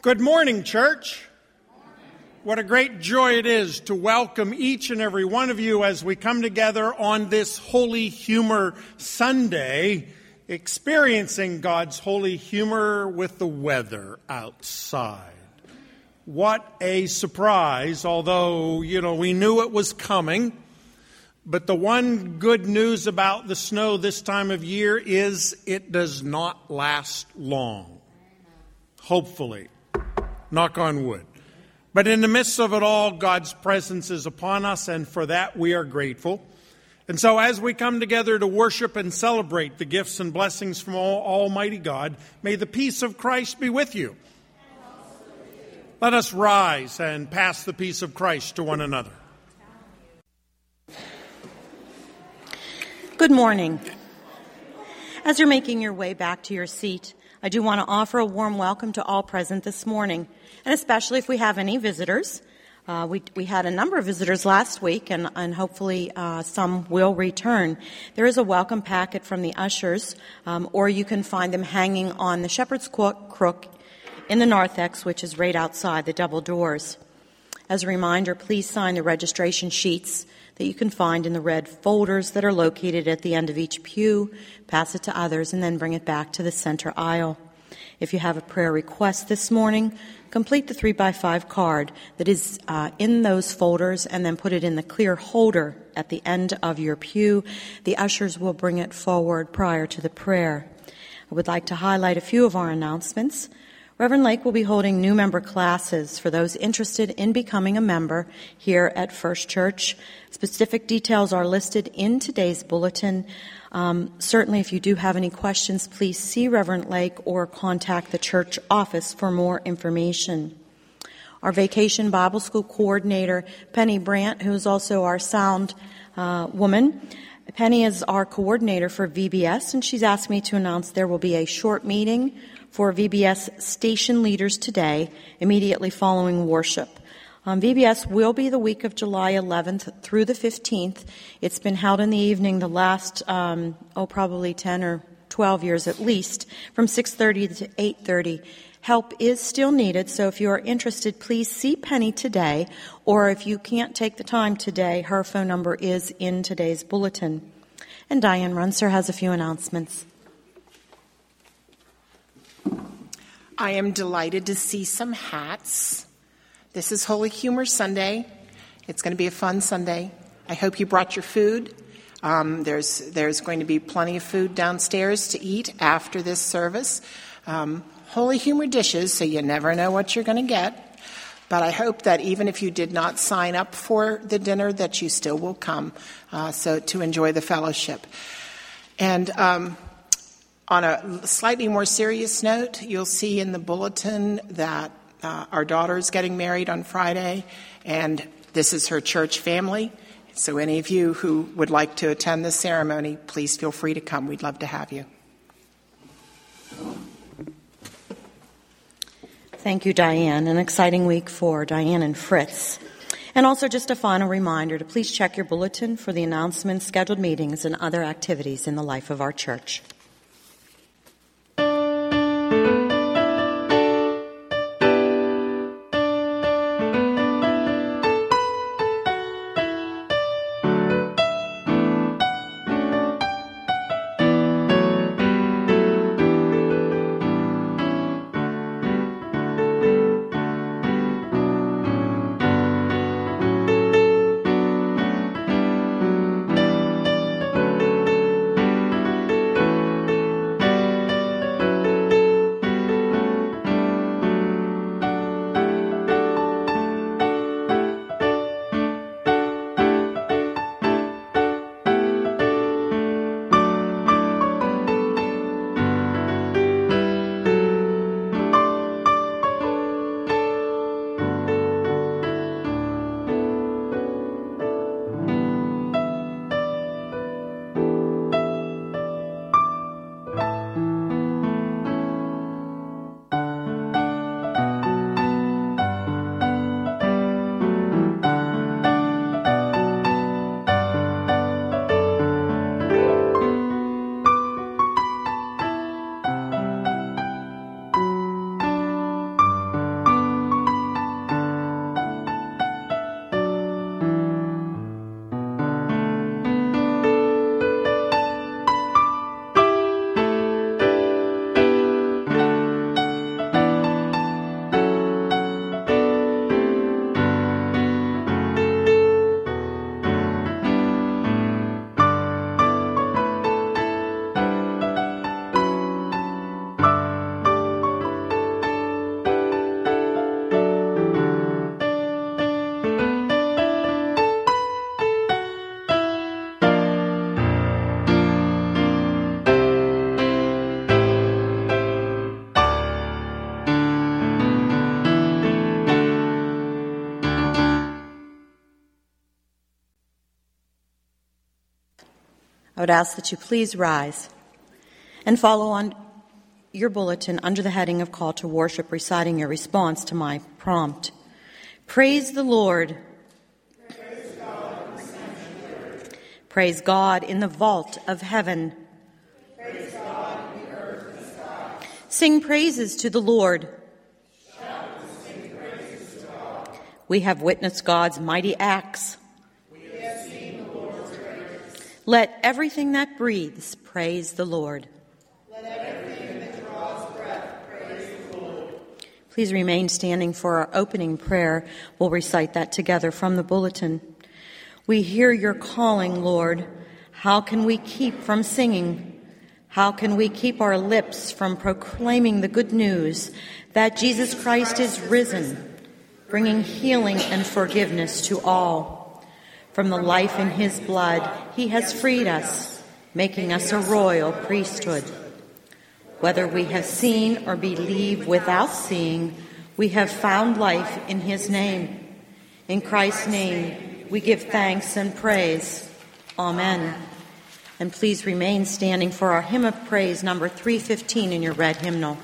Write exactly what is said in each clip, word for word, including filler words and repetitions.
Good morning, church. What a great joy it is to welcome each and every one of you as we come together on this Holy Humor Sunday, experiencing God's holy humor with the weather outside. What a surprise, although, you know, we knew it was coming. But the one good news about the snow this time of year is it does not last long. Hopefully. Knock on wood. But in the midst of it all, God's presence is upon us, and for that we are grateful. And so as we come together to worship and celebrate the gifts and blessings from Almighty God, may the peace of Christ be with you. Let us rise and pass the peace of Christ to one another. Good morning. As you're making your way back to your seat, I do want to offer a warm welcome to all present this morning, and especially if we have any visitors. Uh, we, we had a number of visitors last week, and, and hopefully uh, some will return. There is a welcome packet from the ushers, um, or you can find them hanging on the shepherd's crook in the narthex, which is right outside the double doors. As a reminder, please sign the registration sheets that you can find in the red folders that are located at the end of each pew, pass it to others, and then bring it back to the center aisle. If you have a prayer request this morning, complete the three by five card that is uh, in those folders and then put it in the clear holder at the end of your pew. The ushers will bring it forward prior to the prayer. I would like to highlight a few of our announcements. Reverend Lake will be holding new member classes for those interested in becoming a member here at First Church. Specific details are listed in today's bulletin. Um, certainly, if you do have any questions, please see Reverend Lake or contact the church office for more information. Our Vacation Bible School coordinator, Penny Brandt, who is also our sound uh, woman, Penny is our coordinator for V B S, and she's asked me to announce there will be a short meeting for V B S station leaders today, immediately following worship. Um, V B S will be the week of July eleventh through the fifteenth. It's been held in the evening the last, um, oh, probably ten or twelve years at least, from six thirty to eight thirty. Help is still needed, so if you are interested, please see Penny today, or if you can't take the time today, her phone number is in today's bulletin. And Diane Runser has a few announcements. I am delighted to see some hats. This is Holy Humor Sunday. It's going to be a fun Sunday. I hope you brought your food. Um, there's there's going to be plenty of food downstairs to eat after this service. Um, Holy Humor dishes, so you never know what you're going to get. But I hope that even if you did not sign up for the dinner, that you still will come uh, so to enjoy the fellowship. And um, on a slightly more serious note, you'll see in the bulletin that uh, our daughter is getting married on Friday, and this is her church family. So any of you who would like to attend the ceremony, please feel free to come. We'd love to have you. Thank you, Diane. An exciting week for Diane and Fritz. And also just a final reminder to please check your bulletin for the announcements, scheduled meetings, and other activities in the life of our church. I would ask that you please rise and follow on your bulletin under the heading of Call to Worship, reciting your response to my prompt. Praise the Lord. Praise God in the sanctuary. Praise God in the vault of heaven. Praise God in the earth and sky. Sing praises to the Lord. Shout and sing praises to God. We have witnessed God's mighty acts. We have seen the Lord's greatness. Let everything that breathes praise the Lord. Let everything that draws breath praise the Lord. Please remain standing for our opening prayer. We'll recite that together from the bulletin. We hear your calling, Lord. How can we keep from singing? How can we keep our lips from proclaiming the good news that Jesus Christ is risen, bringing healing and forgiveness to all? From the life in his blood, he has freed us, making us a royal priesthood. Whether we have seen or believe without seeing, we have found life in his name. In Christ's name, we give thanks and praise. Amen. And please remain standing for our hymn of praise, number three fifteen in your red hymnal.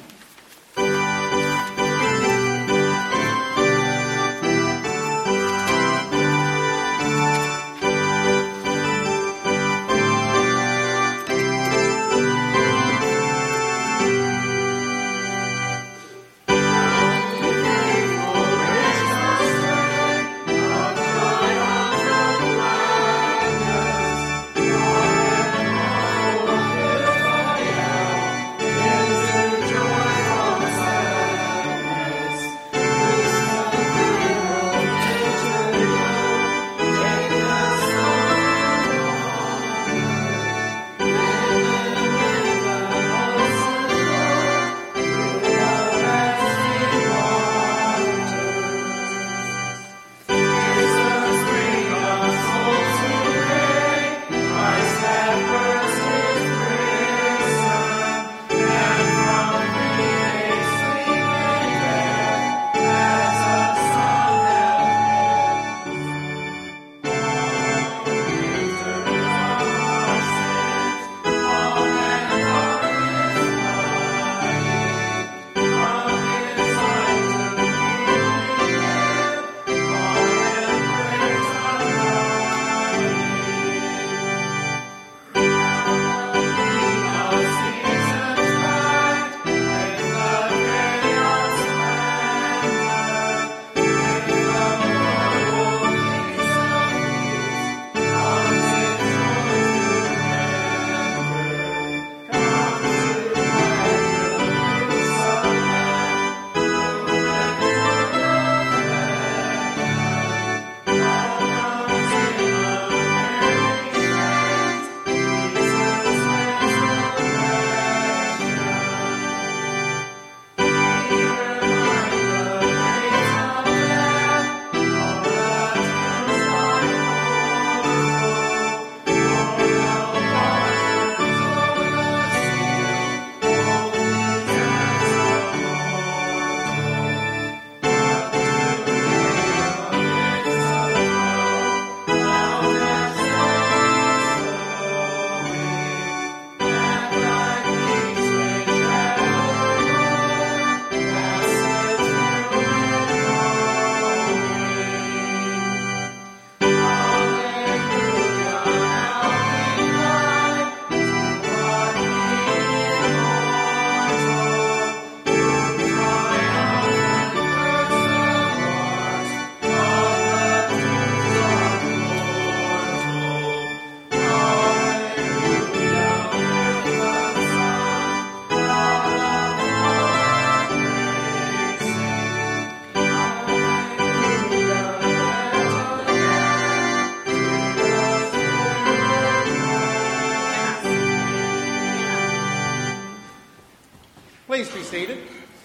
Please be seated.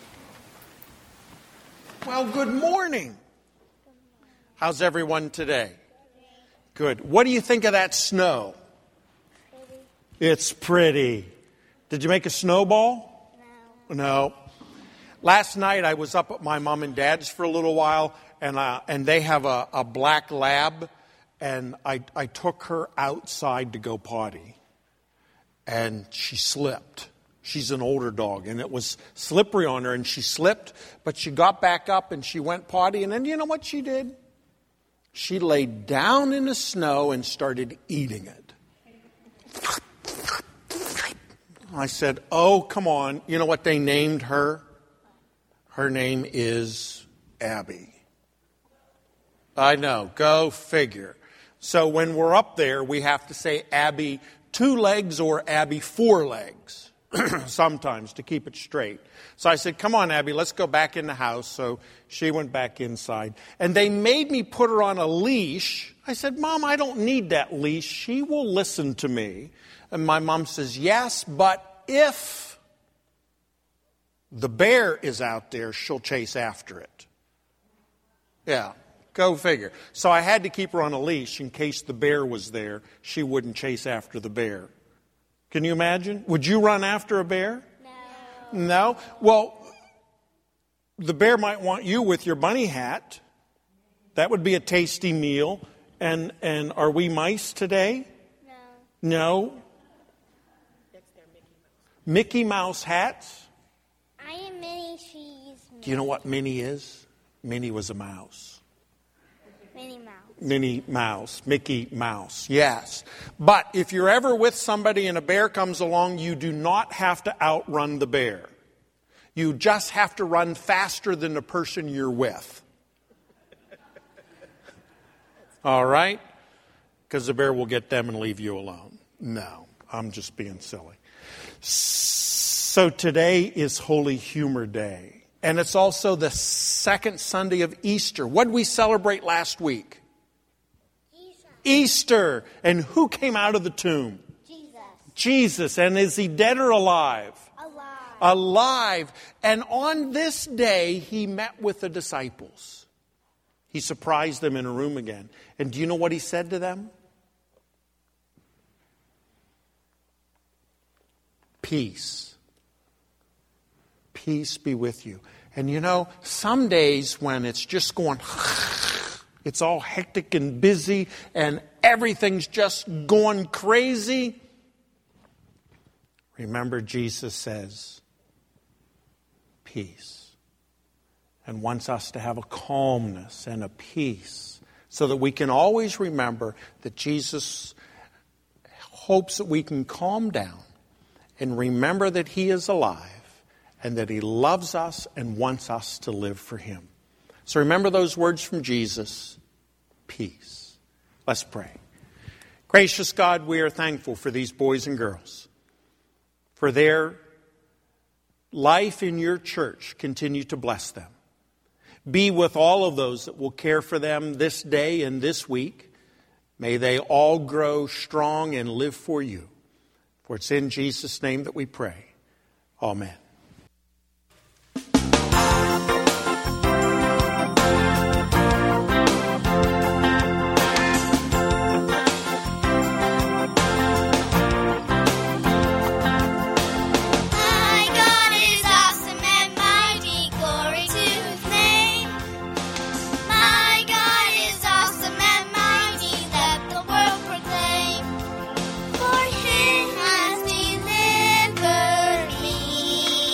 Well, good morning. How's everyone today? Good. What do you think of that snow? Pretty. It's pretty. Did you make a snowball? No. No. Last night I was up at my mom and dad's for a little while, and uh, and they have a, a black lab, and I, I took her outside to go potty, and she slipped. She's an older dog, and it was slippery on her, and she slipped, but she got back up, and she went potty, and then you know what she did? She laid down in the snow and started eating it. I said, oh, come on. You know what they named her? Her name is Abby. I know. Go figure. So when we're up there, we have to say Abby two legs or Abby four legs sometimes to keep it straight. So I said, come on, Abby, let's go back in the house. So she went back inside. And they made me put her on a leash. I said, Mom, I don't need that leash. She will listen to me. And my mom says, yes, but if the bear is out there, she'll chase after it. Yeah, go figure. So I had to keep her on a leash in case the bear was there. She wouldn't chase after the bear. Can you imagine? Would you run after a bear? No. No? Well, the bear might want you with your bunny hat. That would be a tasty meal. And and are we mice today? No. No? Mickey Mouse hats? I am Minnie, she's Minnie. Do you know what Minnie is? Minnie was a mouse. Minnie Mouse. Minnie Mouse. Mickey Mouse. Yes. But if you're ever with somebody and a bear comes along, you do not have to outrun the bear. You just have to run faster than the person you're with. All right? Because the bear will get them and leave you alone. No, I'm just being silly. So today is Holy Humor Day. And it's also the second Sunday of Easter. What did we celebrate last week? Easter. Easter. And who came out of the tomb? Jesus. Jesus. And is he dead or alive? Alive. Alive. And on this day, he met with the disciples. He surprised them in a room again. And do you know what he said to them? Peace. Peace be with you. And you know, some days when it's just going, it's all hectic and busy and everything's just going crazy. Remember, Jesus says, peace. And wants us to have a calmness and a peace so that we can always remember that Jesus hopes that we can calm down and remember that he is alive and that he loves us and wants us to live for him. So remember those words from Jesus, peace. Let's pray. Gracious God, we are thankful for these boys and girls, for their life in your church. Continue to bless them. Be with all of those that will care for them this day and this week. May they all grow strong and live for you. For it's in Jesus' name that we pray. Amen. For he has delivered me.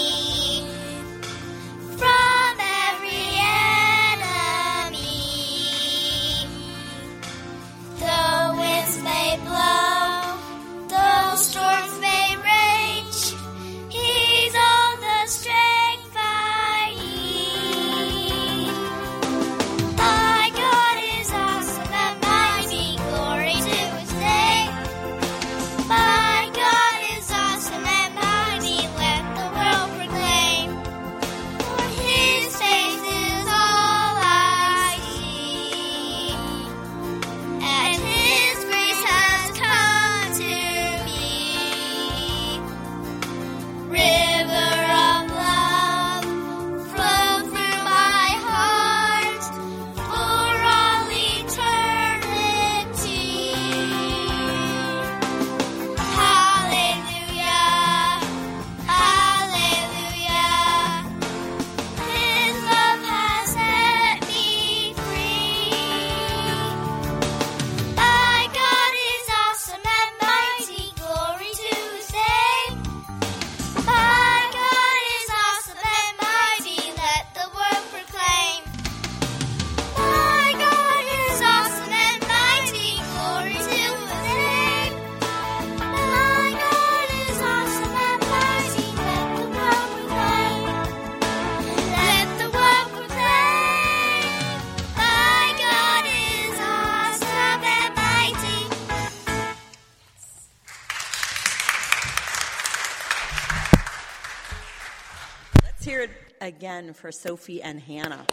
again for Sophie and Hannah.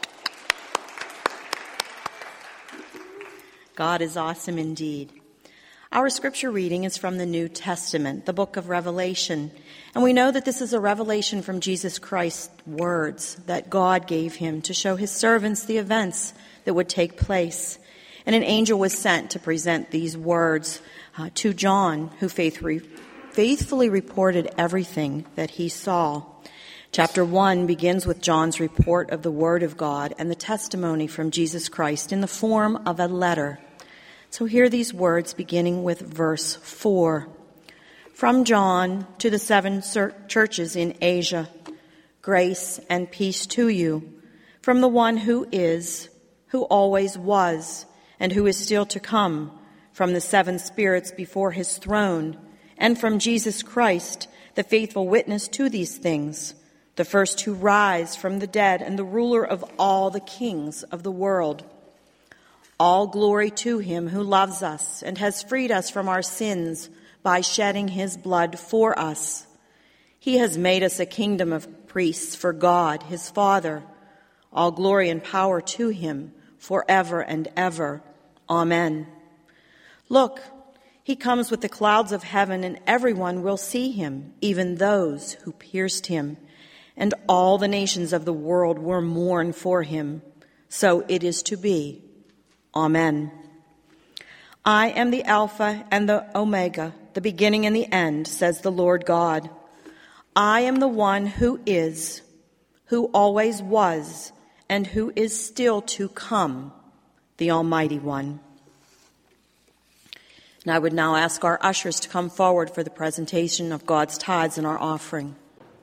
God is awesome indeed. Our scripture reading is from the New Testament, the book of Revelation. And we know that this is a revelation from Jesus Christ's words that God gave him to show his servants the events that would take place. And an angel was sent to present these words uh, to John, who faithfully, faithfully reported everything that he saw. Chapter one begins with John's report of the Word of God and the testimony from Jesus Christ in the form of a letter. So hear these words beginning with verse four. From John to the seven churches in Asia, grace and peace to you, from the one who is, who always was, and who is still to come, from the seven spirits before his throne, and from Jesus Christ, the faithful witness to these things, the first to rise from the dead and the ruler of all the kings of the world. All glory to him who loves us and has freed us from our sins by shedding his blood for us. He has made us a kingdom of priests for God, his Father. All glory and power to him forever and ever. Amen. Look, he comes with the clouds of heaven, and everyone will see him, even those who pierced him. And all the nations of the world will mourn for him. So it is to be. Amen. I am the Alpha and the Omega, the beginning and the end, says the Lord God. I am the one who is, who always was, and who is still to come, the Almighty One. And I would now ask our ushers to come forward for the presentation of God's tithes and our offering.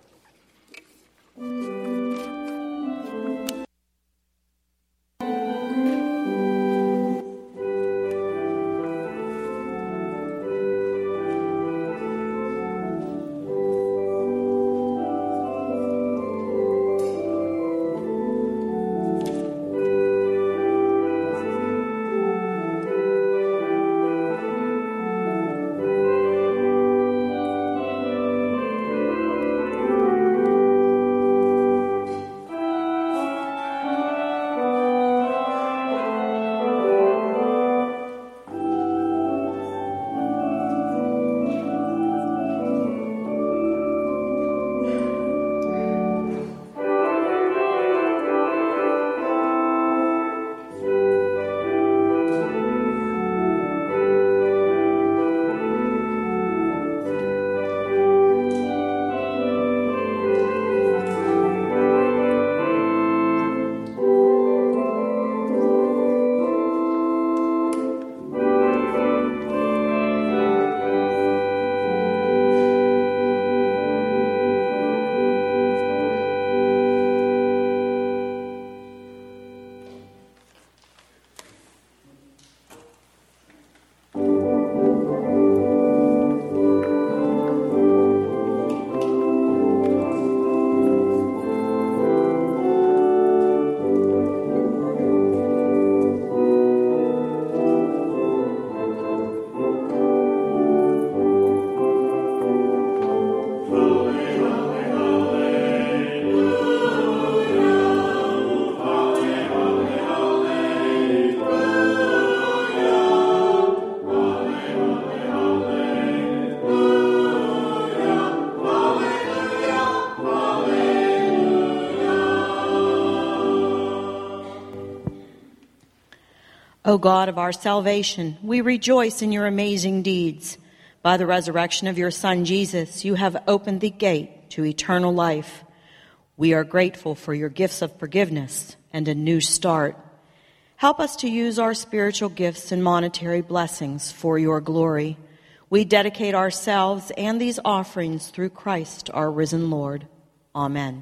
O God of our salvation, we rejoice in your amazing deeds. By the resurrection of your Son, Jesus, you have opened the gate to eternal life. We are grateful for your gifts of forgiveness and a new start. Help us to use our spiritual gifts and monetary blessings for your glory. We dedicate ourselves and these offerings through Christ, our risen Lord. Amen.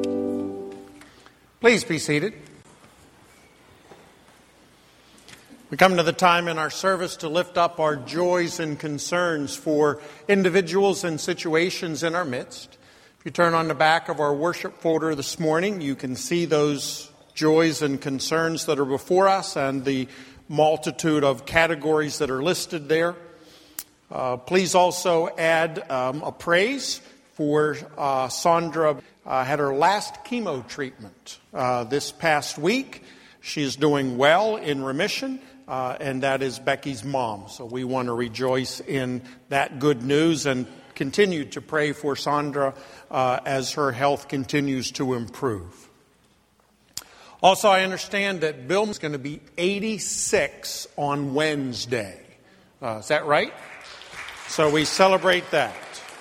Please be seated. We come to the time in our service to lift up our joys and concerns for individuals and situations in our midst. If you turn on the back of our worship folder this morning, you can see those joys and concerns that are before us and the multitude of categories that are listed there. Uh, please also add um, a praise for uh, Sandra. Uh, had her last chemo treatment uh, this past week. She's doing well in remission. Uh, and that is Becky's mom. So we want to rejoice in that good news and continue to pray for Sandra uh, as her health continues to improve. Also, I understand that Bill is going to be eighty-six on Wednesday. Uh, is that right? So we celebrate that.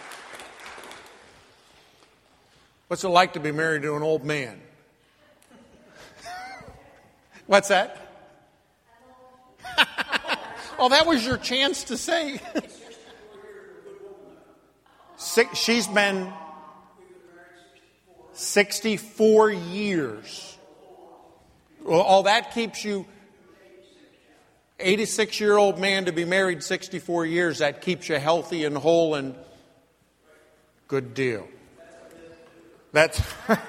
What's it like to be married to an old man? What's that? Oh, that was your chance to say. Six, she's been sixty-four years. Well, all that keeps you, eighty-six-year-old man to be married sixty-four years, that keeps you healthy and whole and good deal. That's,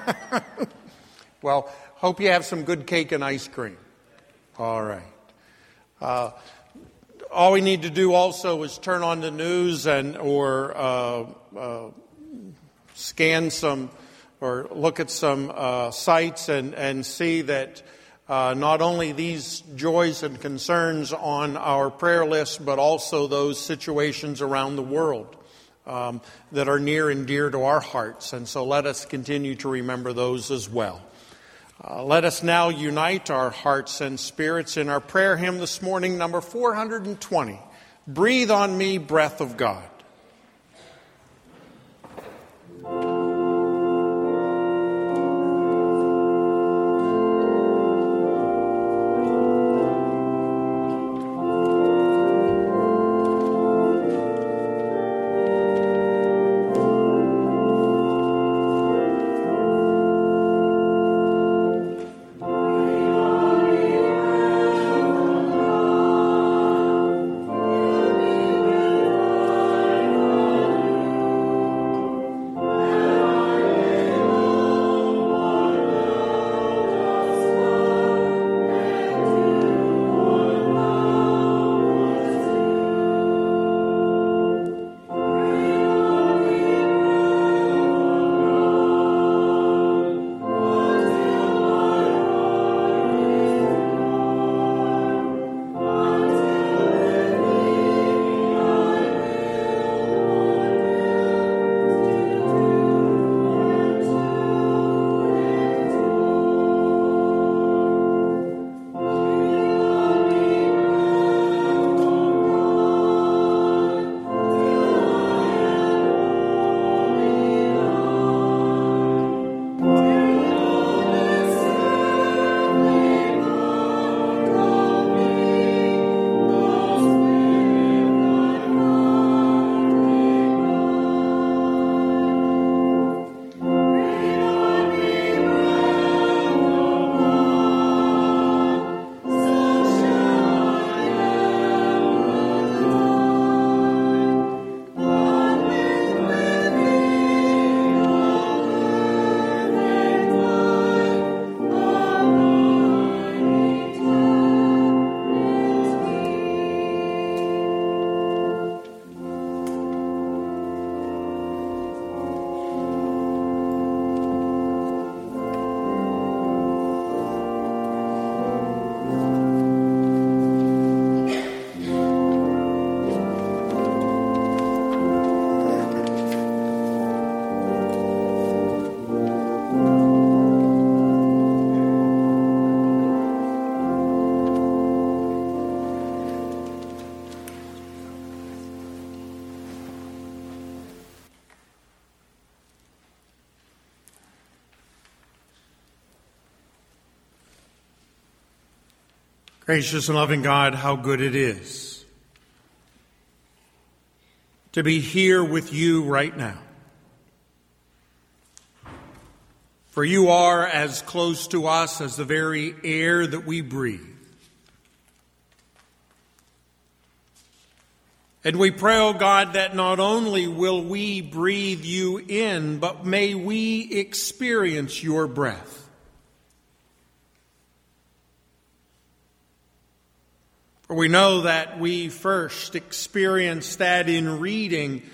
well, hope you have some good cake and ice cream. All right. Uh, all we need to do also is turn on the news and or uh, uh, scan some or look at some uh, sites and, and see that uh, not only these joys and concerns on our prayer list, but also those situations around the world um, that are near and dear to our hearts. And so let us continue to remember those as well. Uh, let us now unite our hearts and spirits in our prayer hymn this morning, number four hundred twenty. Breathe on me, breath of God. Gracious and loving God, how good it is to be here with you right now. For you are as close to us as the very air that we breathe. And we pray, O God, that not only will we breathe you in, but may we experience your breath. For we know that we first experienced that in reading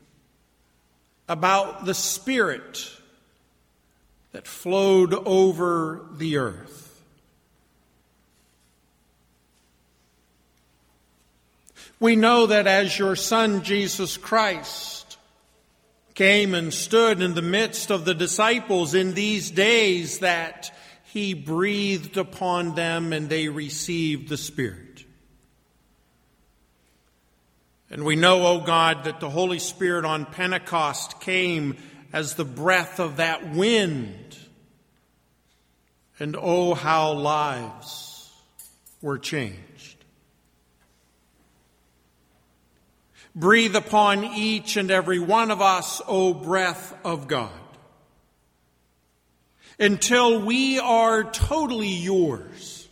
about the Spirit that flowed over the earth. We know that as your Son, Jesus Christ, came and stood in the midst of the disciples in these days, that he breathed upon them and they received the Spirit. And we know, O God, that the Holy Spirit on Pentecost came as the breath of that wind. And oh, how lives were changed. Breathe upon each and every one of us, O breath of God, until we are totally yours.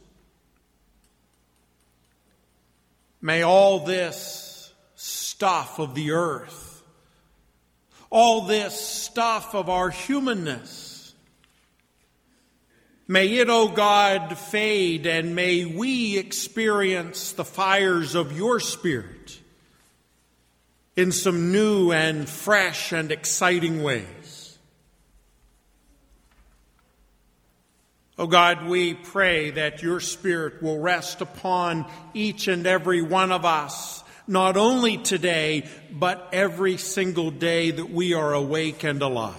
May all this stuff of the earth, all this stuff of our humanness, may it, O God, fade, and may we experience the fires of your Spirit in some new and fresh and exciting ways. Oh God, we pray that your Spirit will rest upon each and every one of us, not only today, but every single day that we are awake and alive.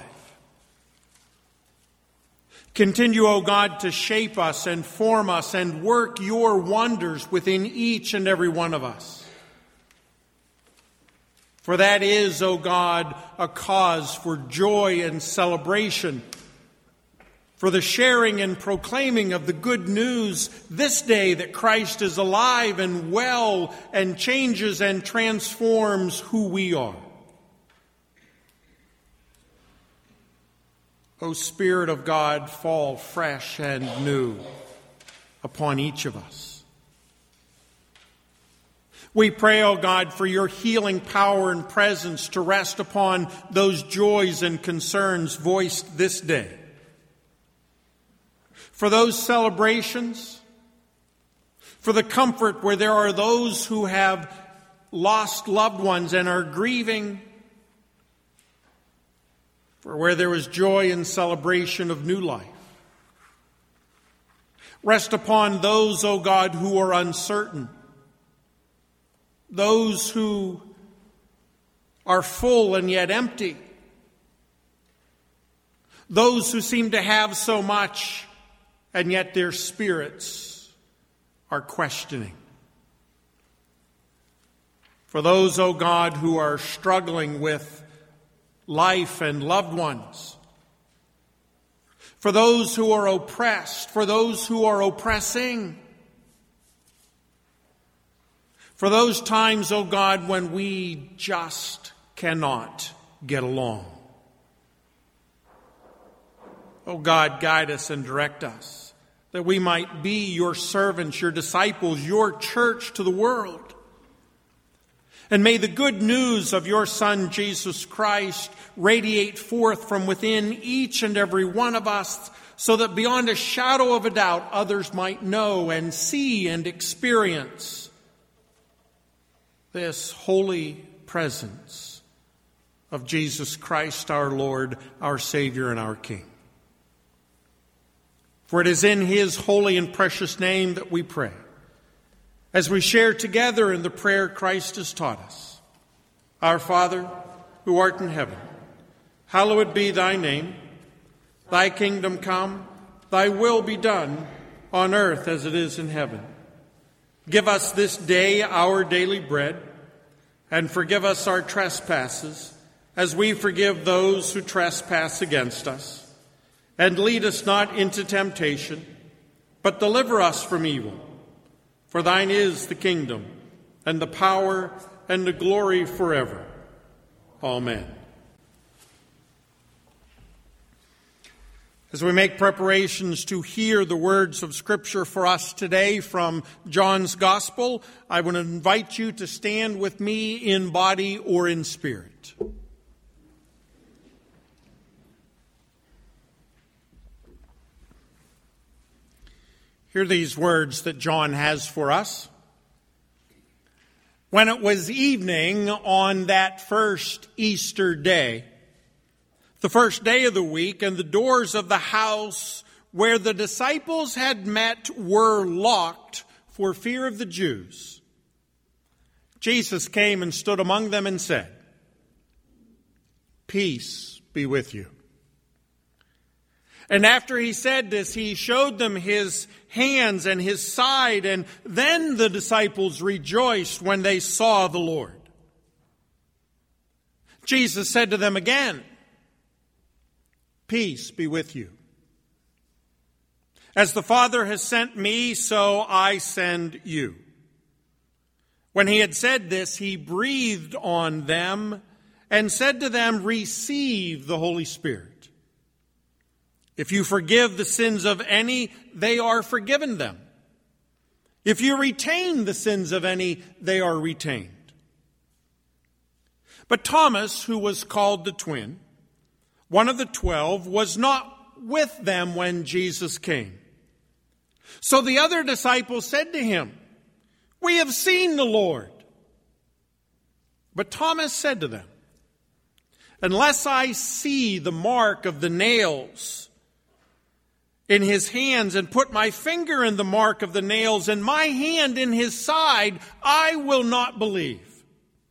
Continue, O God, to shape us and form us and work your wonders within each and every one of us. For that is, O God, a cause for joy and celebration, for the sharing and proclaiming of the good news this day that Christ is alive and well and changes and transforms who we are. O Spirit of God, fall fresh and new upon each of us. We pray, O God, for your healing power and presence to rest upon those joys and concerns voiced this day. For those celebrations, for the comfort where there are those who have lost loved ones and are grieving, for where there is joy and celebration of new life. Rest upon those, O God, who are uncertain, those who are full and yet empty, those who seem to have so much and yet their spirits are questioning. For those, O God, who are struggling with life and loved ones, for those who are oppressed, for those who are oppressing, for those times, O God, when we just cannot get along. O God, guide us and direct us, that we might be your servants, your disciples, your church to the world. And may the good news of your Son, Jesus Christ, radiate forth from within each and every one of us, so that beyond a shadow of a doubt, others might know and see and experience this holy presence of Jesus Christ, our Lord, our Savior, and our King. For it is in his holy and precious name that we pray, as we share together in the prayer Christ has taught us. Our Father, who art in heaven, hallowed be thy name. Thy kingdom come, thy will be done, on earth as it is in heaven. Give us this day our daily bread, and forgive us our trespasses, as we forgive those who trespass against us. And lead us not into temptation, but deliver us from evil. For thine is the kingdom, and the power, and the glory forever. Amen. As we make preparations to hear the words of Scripture for us today from John's Gospel, I would invite you to stand with me in body or in spirit. Hear these words that John has for us. When it was evening on that first Easter day, the first day of the week, and the doors of the house where the disciples had met were locked for fear of the Jews, Jesus came and stood among them and said, "Peace be with you." And after he said this, he showed them his hands and his side, and then the disciples rejoiced when they saw the Lord. Jesus said to them again, "Peace be with you. As the Father has sent me, so I send you." When he had said this, he breathed on them and said to them, "Receive the Holy Spirit. If you forgive the sins of any, they are forgiven them. If you retain the sins of any, they are retained." But Thomas, who was called the twin, one of the twelve, was not with them when Jesus came. So the other disciples said to him, "We have seen the Lord." But Thomas said to them, "Unless I see the mark of the nails in his hands, and put my finger in the mark of the nails, and my hand in his side, I will not believe."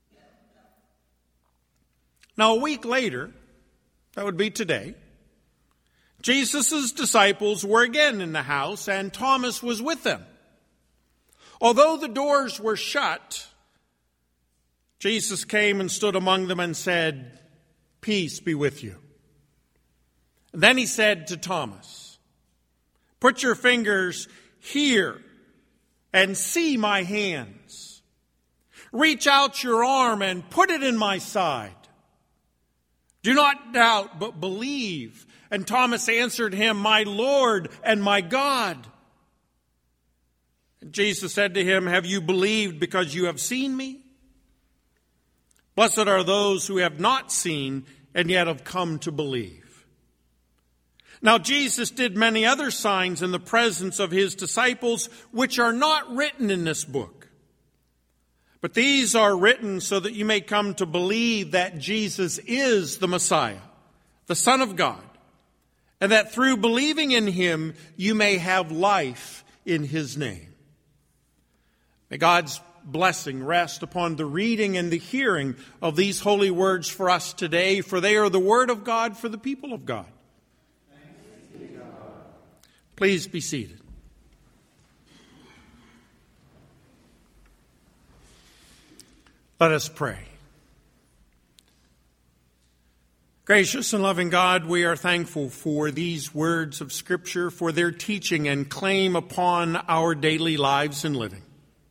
Now a week later, that would be today, Jesus' disciples were again in the house, and Thomas was with them. Although the doors were shut, Jesus came and stood among them and said, "Peace be with you." And then he said to Thomas, "Put your fingers here and see my hands. Reach out your arm and put it in my side. Do not doubt, but believe." And Thomas answered him, "My Lord and my God." And Jesus said to him, "Have you believed because you have seen me? Blessed are those who have not seen and yet have come to believe." Now Jesus did many other signs in the presence of his disciples, which are not written in this book. But these are written so that you may come to believe that Jesus is the Messiah, the Son of God, and that through believing in him, you may have life in his name. May God's blessing rest upon the reading and the hearing of these holy words for us today, for they are the word of God for the people of God. Please be seated. Let us pray. Gracious and loving God, we are thankful for these words of Scripture, for their teaching and claim upon our daily lives and living.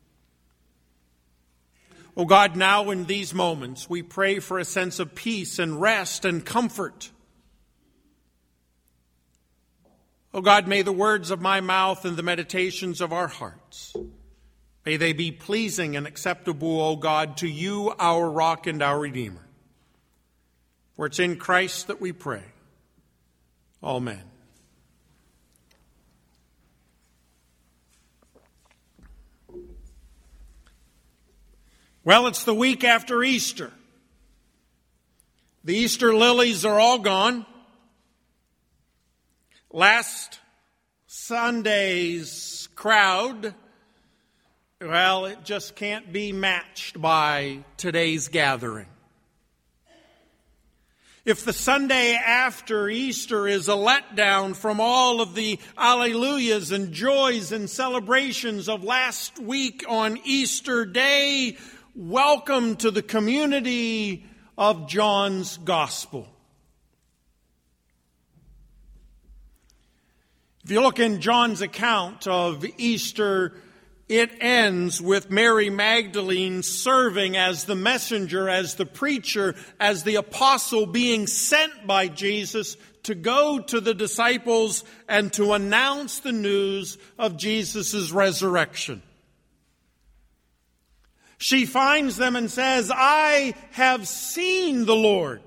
Oh God, now in these moments, we pray for a sense of peace and rest and comfort. Oh God, may the words of my mouth and the meditations of our hearts, may they be pleasing and acceptable, O God, to you, our rock and our Redeemer. For it's in Christ that we pray. Amen. Well, it's the week after Easter. The Easter lilies are all gone. Last Sunday's crowd, well, it just can't be matched by today's gathering. If the Sunday after Easter is a letdown from all of the alleluias and joys and celebrations of last week on Easter Day, welcome to the community of John's Gospel. If you look in John's account of Easter it ends with Mary Magdalene serving as the messenger, as the preacher, as the apostle being sent by Jesus to go to the disciples and to announce the news of Jesus' resurrection. She finds them and says, "I have seen the Lord."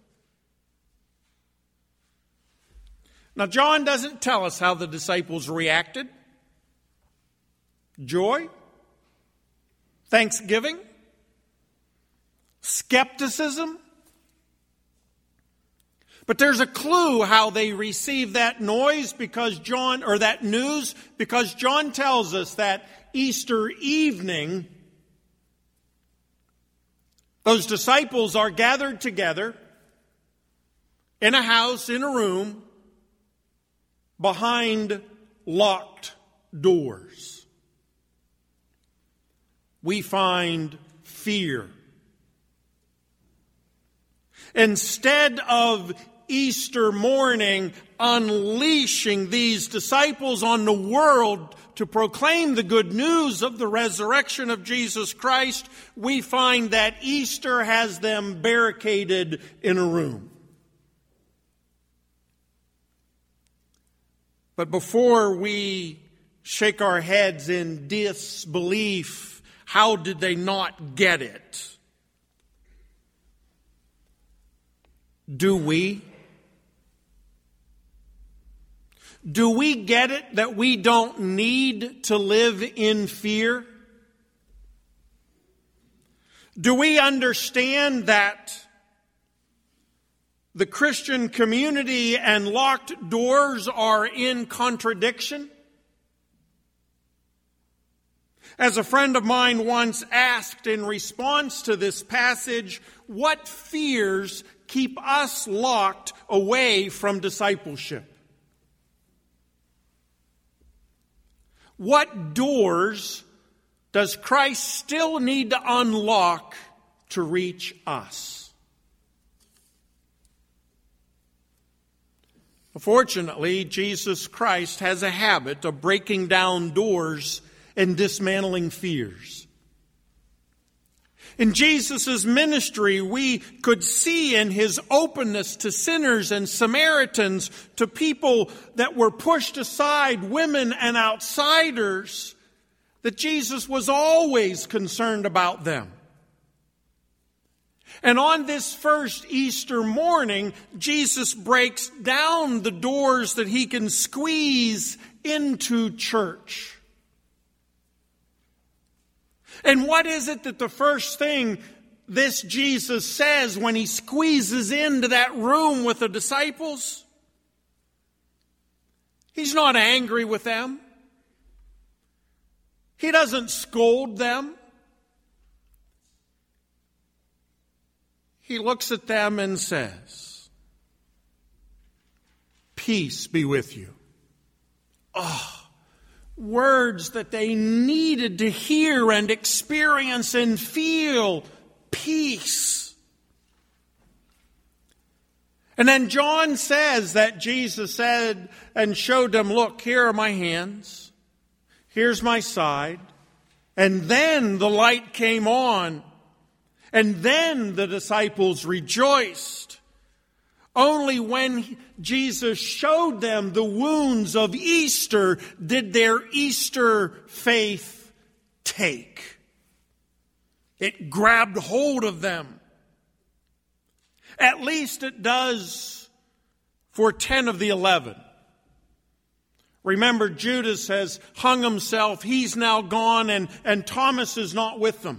Now, John doesn't tell us how the disciples reacted. Joy? Thanksgiving? Skepticism? But there's a clue how they received that noise because John, or that news, because John tells us that Easter evening, those disciples are gathered together in a house, in a room, behind locked doors. We find fear. Instead of Easter morning unleashing these disciples on the world to proclaim the good news of the resurrection of Jesus Christ, we find that Easter has them barricaded in a room. But before we shake our heads in disbelief, how did they not get it? Do we? Do we get it that we don't need to live in fear? Do we understand that the Christian community and locked doors are in contradiction? As a friend of mine once asked in response to this passage, what fears keep us locked away from discipleship? What doors does Christ still need to unlock to reach us? Fortunately, Jesus Christ has a habit of breaking down doors and dismantling fears. In Jesus' ministry, we could see in his openness to sinners and Samaritans, to people that were pushed aside, women and outsiders, that Jesus was always concerned about them. And on this first Easter morning, Jesus breaks down the doors that he can squeeze into church. And what is it that the first thing this Jesus says when he squeezes into that room with the disciples? He's not angry with them. He doesn't scold them. He looks at them and says, "Peace be with you." Oh, words that they needed to hear and experience and feel. Peace. And then John says that Jesus said and showed them, "Look, here are my hands. Here's my side." And then the light came on. And then the disciples rejoiced. Only when Jesus showed them the wounds of Easter did their Easter faith take. It grabbed hold of them. At least it does for ten of the eleven. Remember, Judas has hung himself. He's now gone, and, and Thomas is not with them.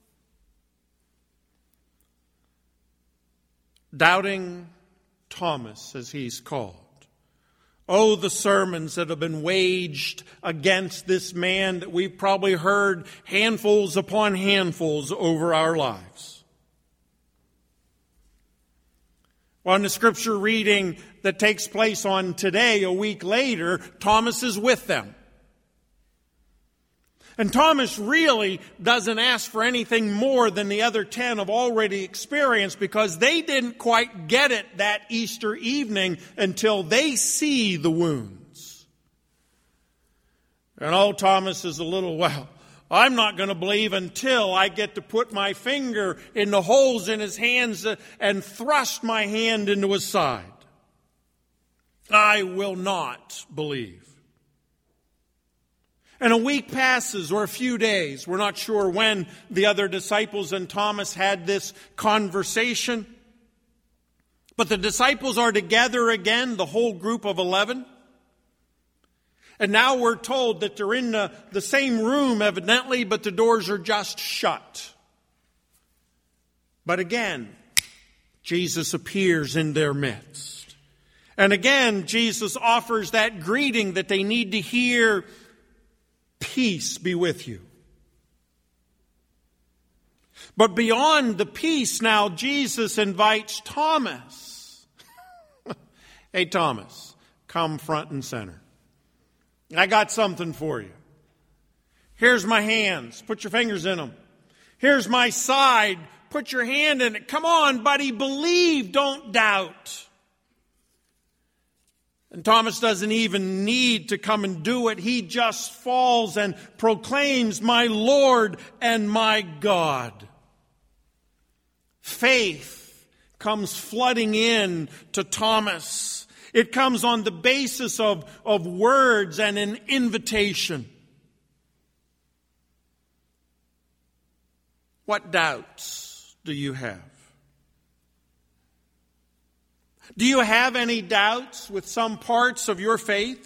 Doubting Thomas, as he's called. Oh, the sermons that have been waged against this man that we've probably heard handfuls upon handfuls over our lives. Well, in the scripture reading that takes place on today, a week later, Thomas is with them. And Thomas really doesn't ask for anything more than the other ten have already experienced, because they didn't quite get it that Easter evening until they see the wounds. And old Thomas is a little, well, I'm not going to believe until I get to put my finger in the holes in his hands and thrust my hand into his side. I will not believe. And a week passes, or a few days. We're not sure when the other disciples and Thomas had this conversation. But the disciples are together again, the whole group of eleven. And now we're told that they're in the, the same room, evidently, but the doors are just shut. But again, Jesus appears in their midst. And again, Jesus offers that greeting that they need to hear. Peace be with you. But beyond the peace, now Jesus invites Thomas. Hey, Thomas, come front and center. I got something for you. Here's my hands. Put your fingers in them. Here's my side. Put your hand in it. Come on, buddy. Believe. Don't doubt. And Thomas doesn't even need to come and do it. He just falls and proclaims, my Lord and my God. Faith comes flooding in to Thomas. It comes on the basis of, of words and an invitation. What doubts do you have? Do you have any doubts with some parts of your faith?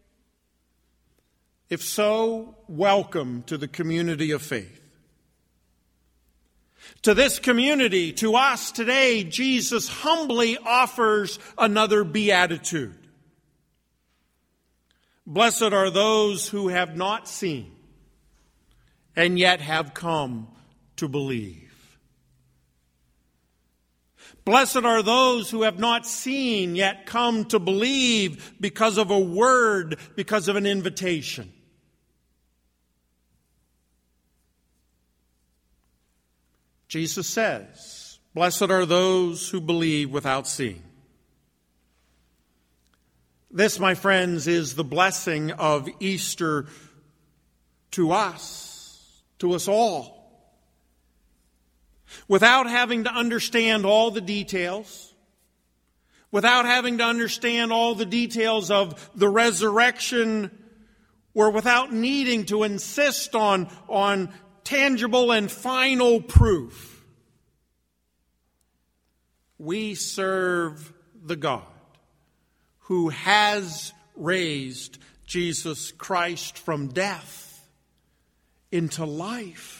If so, welcome to the community of faith. To this community, to us today, Jesus humbly offers another beatitude. Blessed are those who have not seen and yet have come to believe. Blessed are those who have not seen yet come to believe because of a word, because of an invitation. Jesus says, blessed are those who believe without seeing. This, my friends, is the blessing of Easter to us, to us all. Without having to understand all the details, without having to understand all the details of the resurrection, or without needing to insist on, on tangible and final proof, we serve the God who has raised Jesus Christ from death into life.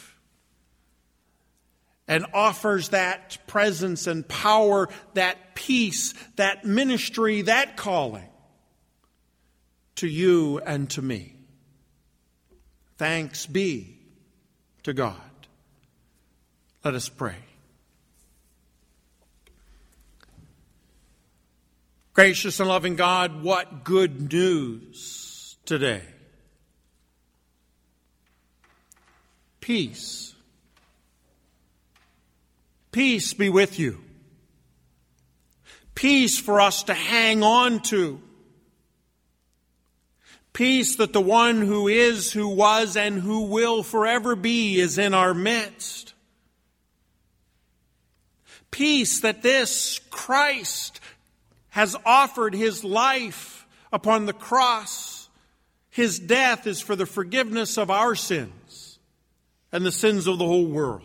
And offers that presence and power, that peace, that ministry, that calling to you and to me. Thanks be to God. Let us pray. Gracious and loving God, what good news today. Peace. Peace be with you. Peace for us to hang on to. Peace that the one who is, who was, and who will forever be is in our midst. Peace that this Christ has offered his life upon the cross. His death is for the forgiveness of our sins and the sins of the whole world.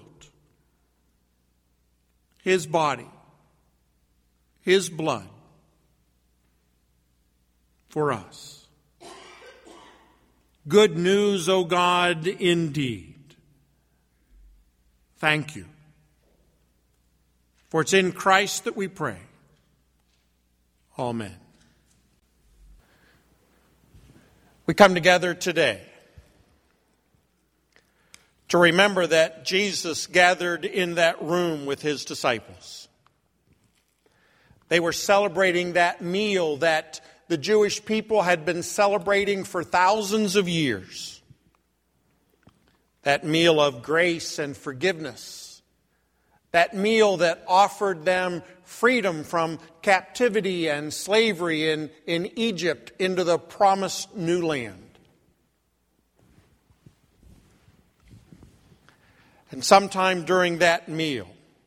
His body, his blood for us. Good news, O God, indeed. Thank you. For it's in Christ that we pray. Amen. We come together today to remember that Jesus gathered in that room with his disciples. They were celebrating that meal that the Jewish people had been celebrating for thousands of years. That meal of grace and forgiveness. That meal that offered them freedom from captivity and slavery in, in Egypt into the promised new land. And sometime during that meal,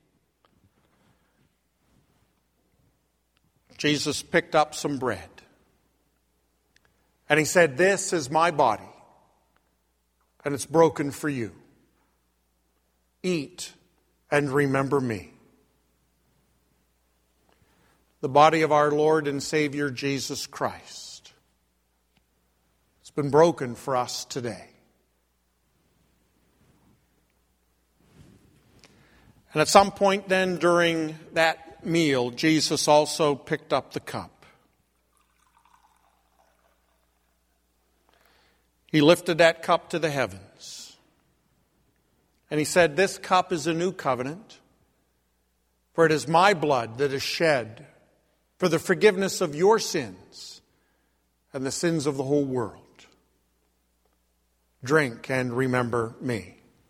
Jesus picked up some bread. And he said, "This is my body, and it's broken for you. Eat and remember me." The body of our Lord and Savior Jesus Christ. It's been broken for us today. And at some point then during that meal, Jesus also picked up the cup. He lifted that cup to the heavens. And he said, "This cup is a new covenant, for it is my blood that is shed for the forgiveness of your sins and the sins of the whole world. Drink and remember me."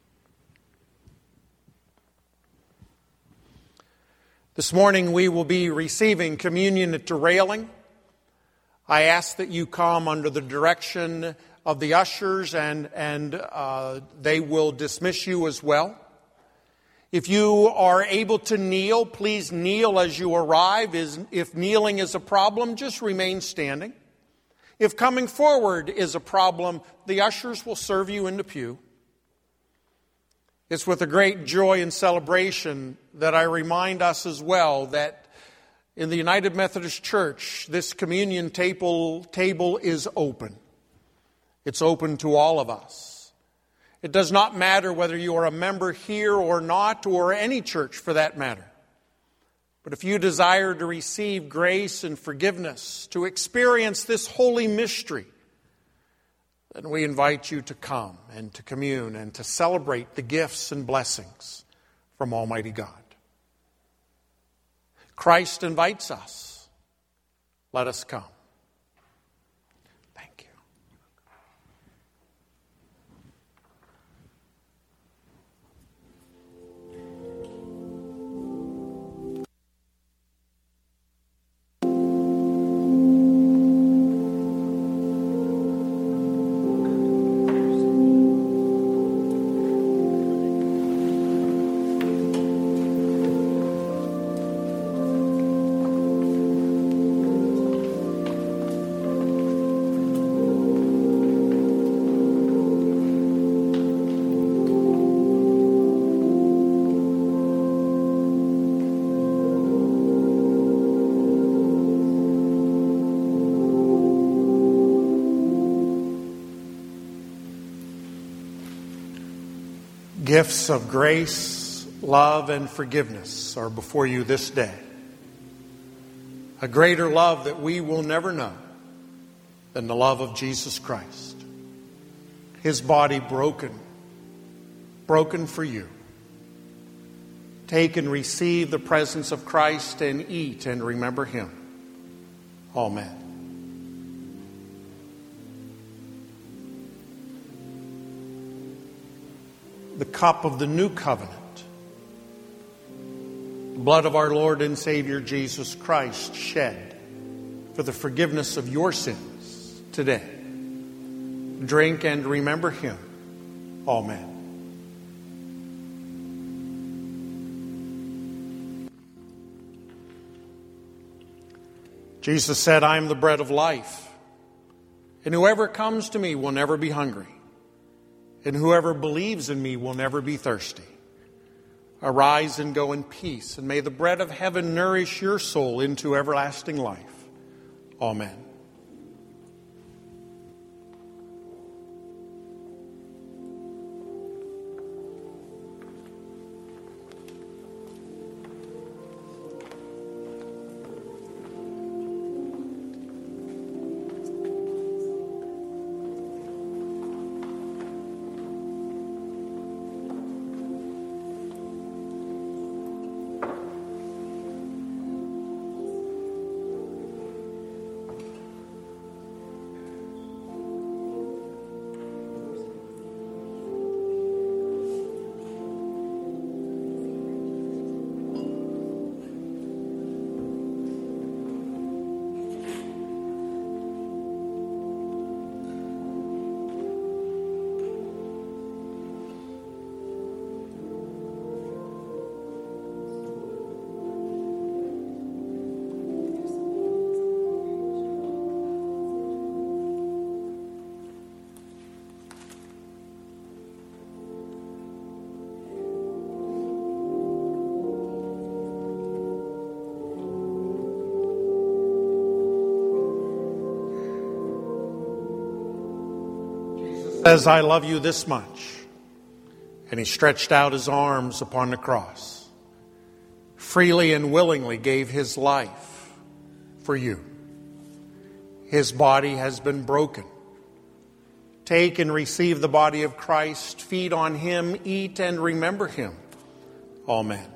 This morning we will be receiving communion at the railing. I ask that you come under the direction of the ushers, and, and uh, they will dismiss you as well. If you are able to kneel, please kneel as you arrive. If kneeling is a problem, just remain standing. If coming forward is a problem, the ushers will serve you in the pew. It's with a great joy and celebration that I remind us as well that in the United Methodist Church, this communion table, table is open. It's open to all of us. It does not matter whether you are a member here or not, or any church for that matter. But if you desire to receive grace and forgiveness, to experience this holy mystery, then we invite you to come and to commune and to celebrate the gifts and blessings from Almighty God. Christ invites us. Let us come. Thank you. Gifts of grace, love, and forgiveness are before you this day. A greater love that we will never know than the love of Jesus Christ. His body broken, broken for you. Take and receive the presence of Christ and eat and remember Him. Amen. The cup of the new covenant, the blood of our Lord and Savior Jesus Christ shed for the forgiveness of your sins today. Drink and remember Him. Amen. Jesus said, "I am the bread of life, and whoever comes to me will never be hungry. And whoever believes in me will never be thirsty. Arise and go in peace, and may the bread of heaven nourish your soul into everlasting life. Amen." says, I love you this much. And he stretched out his arms upon the cross, freely and willingly gave his life for you. His body has been broken. Take and receive the body of Christ, feed on him, eat and remember him. Amen.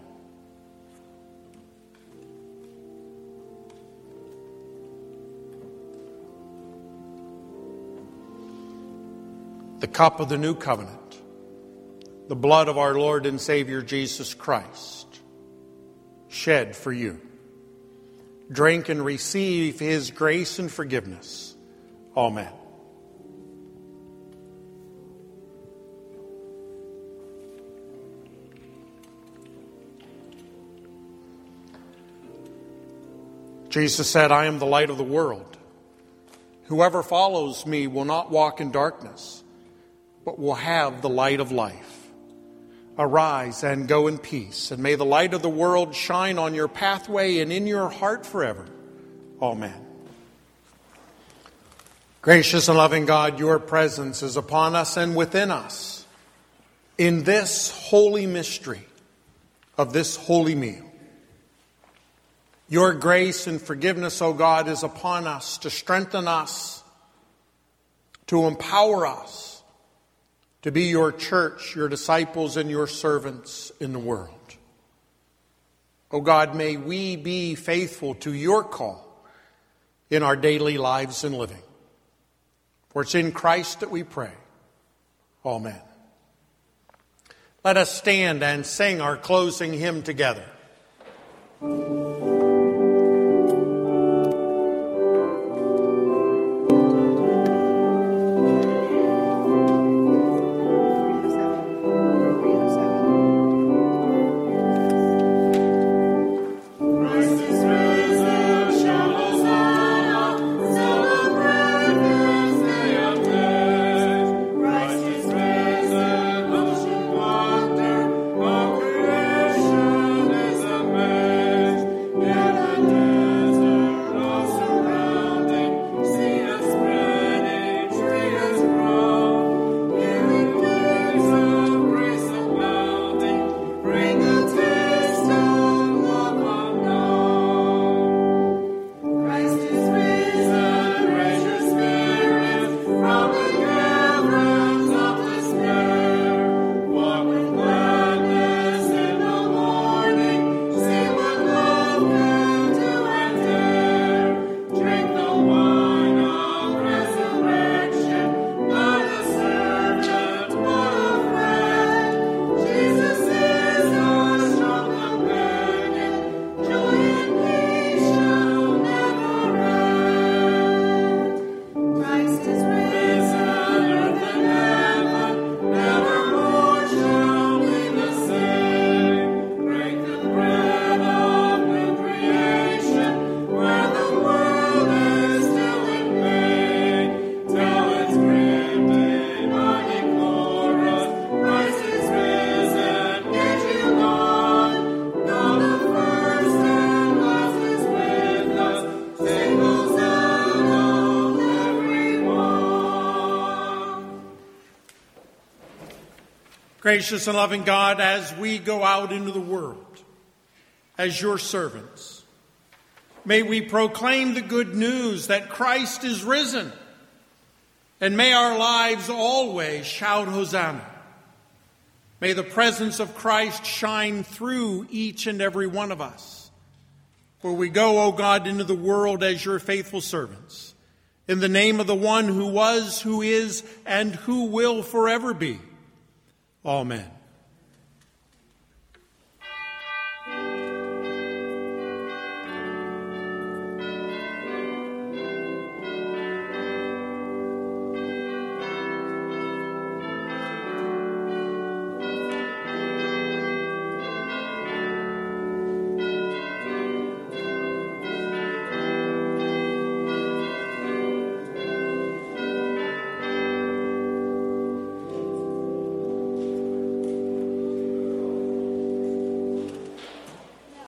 The cup of the new covenant, the blood of our Lord and Savior Jesus Christ, shed for you. Drink and receive his grace and forgiveness. Amen. Jesus said, I am the light of the world. Whoever follows me will not walk in darkness, but will have the light of life. Arise and go in peace, and may the light of the world shine on your pathway and in your heart forever. Amen. Gracious and loving God, your presence is upon us and within us in this holy mystery of this holy meal. Your grace and forgiveness, O God, is upon us to strengthen us, to empower us, to be your church, your disciples, and your servants in the world. O God, may we be faithful to your call in our daily lives and living. For it's in Christ that we pray. Amen. Let us stand and sing our closing hymn together. Gracious and loving God, as we go out into the world as your servants, may we proclaim the good news that Christ is risen, and may our lives always shout Hosanna. May the presence of Christ shine through each and every one of us. For we go, O God, into the world as your faithful servants, in the name of the one who was, who is, and who will forever be. Amen.